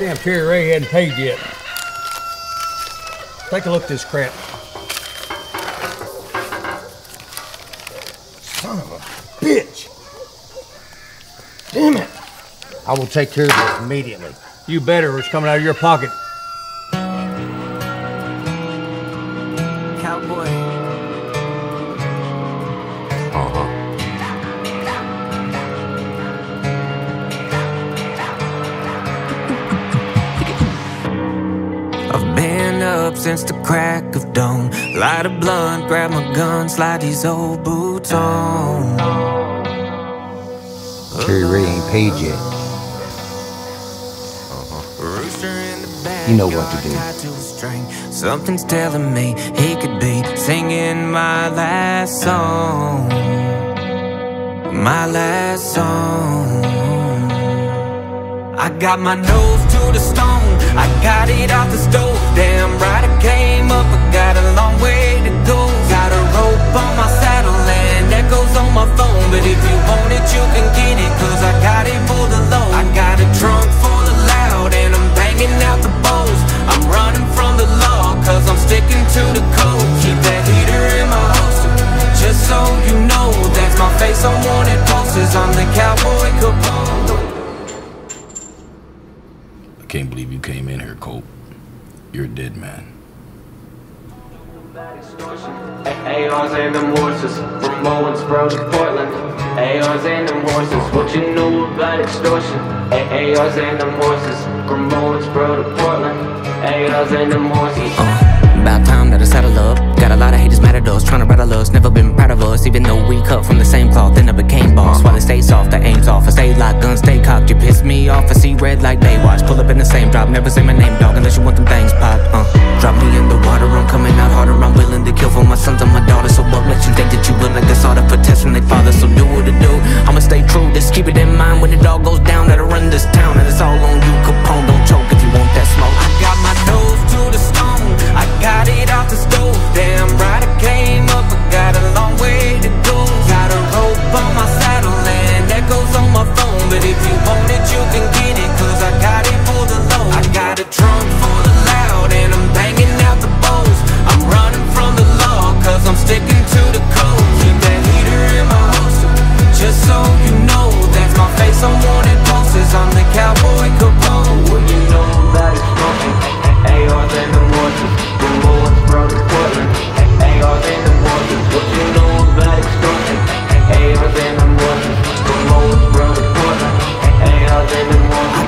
Damn Terry Ray hadn't paid yet. Take a look at this crap. Son of a bitch! Damn it! I will take care of this immediately. You better, or it's coming out of your pocket. Cowboy. I've been up since the crack of dawn. Light a blunt, grab my gun, slide these old boots on. Terry Ray ain't paid yet. You know what to do. Something's telling me he could be singing my last song. My last song. I got my nose to the stone, I got it out the stove. Damn right I came up, I got a long way to go. Got a rope on my saddle and echoes on my phone. But if you want it, you can get it, cause I got it for the low. I got a trunk full of loud and I'm banging out the bows. I'm running from the law, cause I'm sticking to the code. Keep that heater in my holster, just so you know. That's my face on wanted posters, I'm the Cowboy Capone. I can't believe you came in here, Cope. You're a dead man. ARs and them horses, from Owensboro to Portland. ARs and them horses, what you know about extortion? ARs and them horses, from Owensboro to Portland. ARs and them horses. About time that I settle up. Got a lot of haters mad at us, trying to rattle us. Never been proud of us, even though we cut from the same cloth. Then I became boss. While it stays soft, I aims off. I stay locked, guns stay cocked. You piss me off, I see red like Baywatch. Pull up in the same drop, never say my name, dog, unless you want them things popped. Drop me in the water, I'm coming out harder. I'm willing to kill for my sons and my daughters. So what makes you think that you will like this order for testing their father? So do what to do, I'ma stay true. Just keep it in mind when it all goes down that I run this town. And it's all on you, Capone. Don't choke if you want that smoke. I got my nose to the stone, I got it out the stove. Damn right I came up, I got a long way to go. Got a rope on my saddle and echoes on my phone. But if you want it, you can get it, cause I got it for the low. I got a trunk full of loud and I'm banging out the bows. I'm running from the law, cause I'm sticking to the code. Keep that heater in my holster, just so you know. That's my face on wanted posters, I'm the Cowboy Capone. What you know about extortion? ARs and them horses, from Owensboro to Portland. ARs and them horses, what you know about extortion? ARs and them horses, from Owensboro to Portland. ARs and them horses.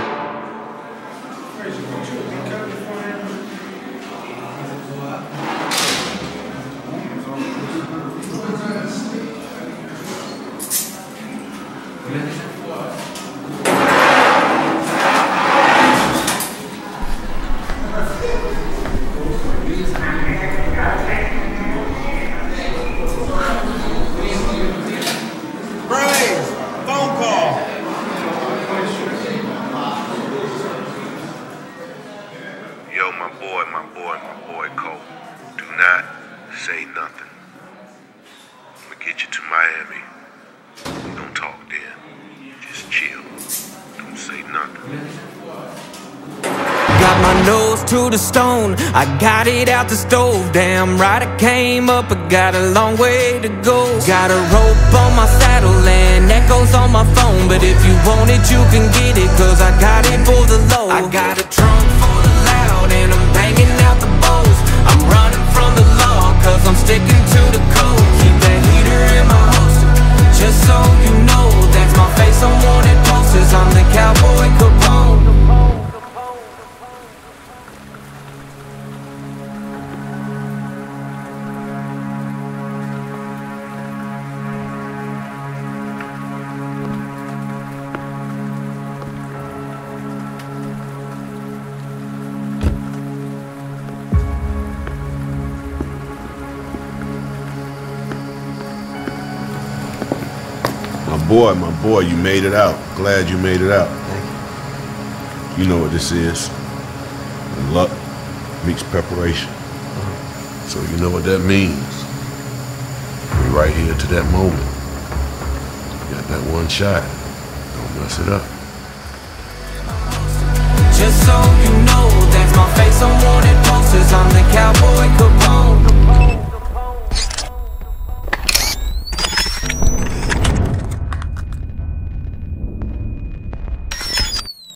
boy Cole. Do not say nothing. I'm gonna get you to Miami. Don't talk then. Just chill. Don't say nothing. Got my nose to the stone, I got it out the stove. Damn right I came up, I got a long way to go. Got a rope on my saddle and echoes on my phone. But if you want it, you can get it, cause I got it for the low. I got a trunk full of loud and I'm banging out the bows. I'm running from the law, cause I'm sticking to the code. Keep that heater in my holster, just so you know. That's my face on wanted posters, I'm the Cowboy Capone. My boy, you made it out. Glad you made it out. You know what this is. Luck meets preparation. So you know what that means. We're right here to that moment. You got that one shot. Don't mess it up. Just so you know that's my face. I'm wanted